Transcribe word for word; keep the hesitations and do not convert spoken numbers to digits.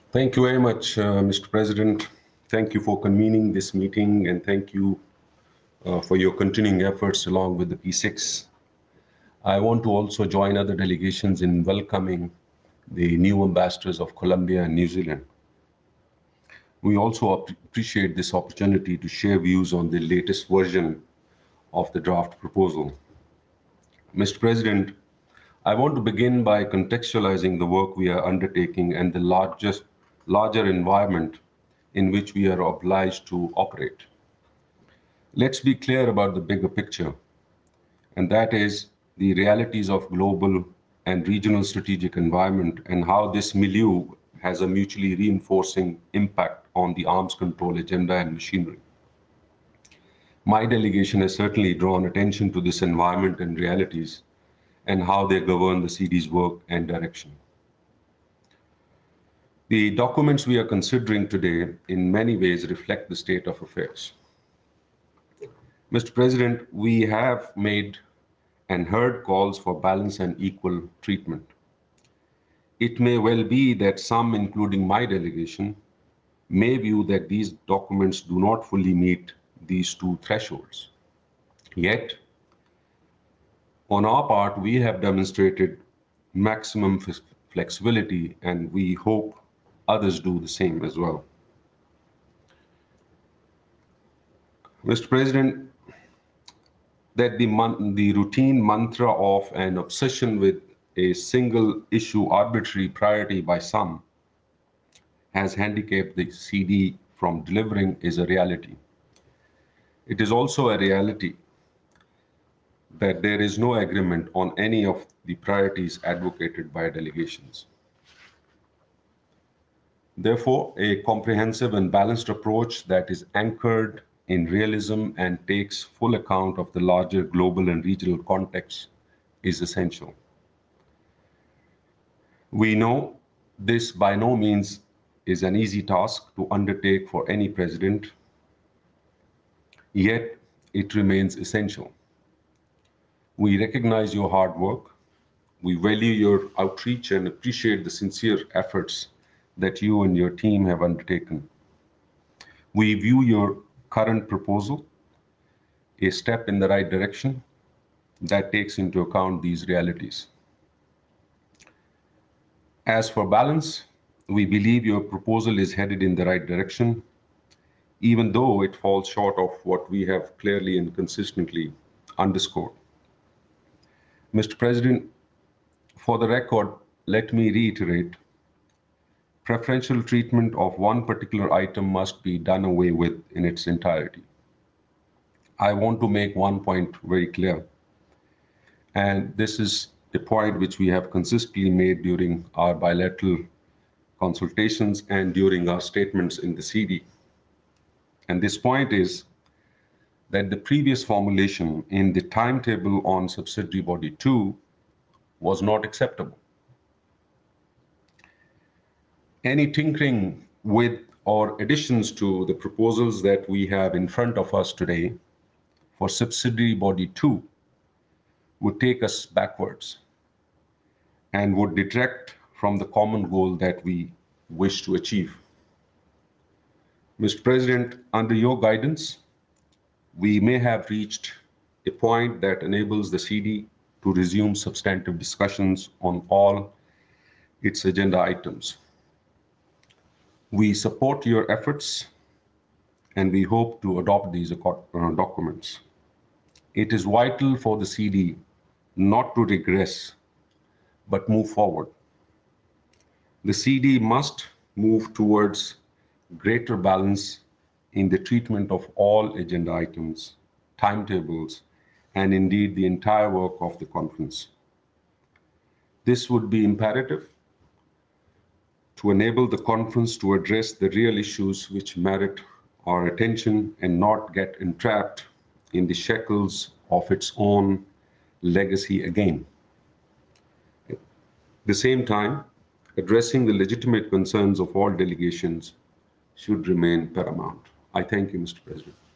Thank you very much, uh, Mister President. Thank you for convening this meeting and thank you uh, for your continuing efforts along with the P six. I want to also join other delegations in welcoming the new ambassadors of Colombia and New Zealand. We also ap- appreciate this opportunity to share views on the latest version of the draft proposal. Mister President, I want to begin by contextualizing the work we are undertaking and the largest, larger environment in which we are obliged to operate. Let's be clear about the bigger picture, and that is the realities of global and regional strategic environment and how this milieu has a mutually reinforcing impact on the arms control agenda and machinery. My delegation has certainly drawn attention to this environment and realities and how they govern the C D's work and direction. The documents we are considering today in many ways reflect the state of affairs. Mister President, we have made and heard calls for balance and equal treatment. It may well be that some, including my delegation, may view that these documents do not fully meet these two thresholds. Yet, on our part, we have demonstrated maximum flexibility, and we hope others do the same as well. Mister President, that the, mon- the routine mantra of an obsession with a single issue arbitrary priority by some has handicapped the C D from delivering is a reality. It is also a reality that there is no agreement on any of the priorities advocated by delegations. Therefore, a comprehensive and balanced approach that is anchored in realism and takes full account of the larger global and regional context is essential. We know this by no means is an easy task to undertake for any president, yet it remains essential. We recognize your hard work. We value your outreach and appreciate the sincere efforts that you and your team have undertaken. We view your current proposal a step in the right direction that takes into account these realities. As for balance, we believe your proposal is headed in the right direction, even though it falls short of what we have clearly and consistently underscored. Mister President, for the record, let me reiterate, preferential treatment of one particular item must be done away with in its entirety. I want to make one point very clear, and this is a point which we have consistently made during our bilateral consultations and during our statements in the C D. And this point is that the previous formulation in the timetable on subsidiary body two was not acceptable. Any tinkering with or additions to the proposals that we have in front of us today for subsidiary body two would take us backwards and would detract from the common goal that we wish to achieve. Mister President, under your guidance, we may have reached a point that enables the C D to resume substantive discussions on all its agenda items. We support your efforts and we hope to adopt these uh, documents. It is vital for the C D not to regress but move forward. The C D must move towards greater balance in the treatment of all agenda items, timetables, and indeed the entire work of the conference. This would be imperative to enable the conference to address the real issues which merit our attention and not get entrapped in the shackles of its own legacy again. At the same time, addressing the legitimate concerns of all delegations should remain paramount. I thank you, Mister President.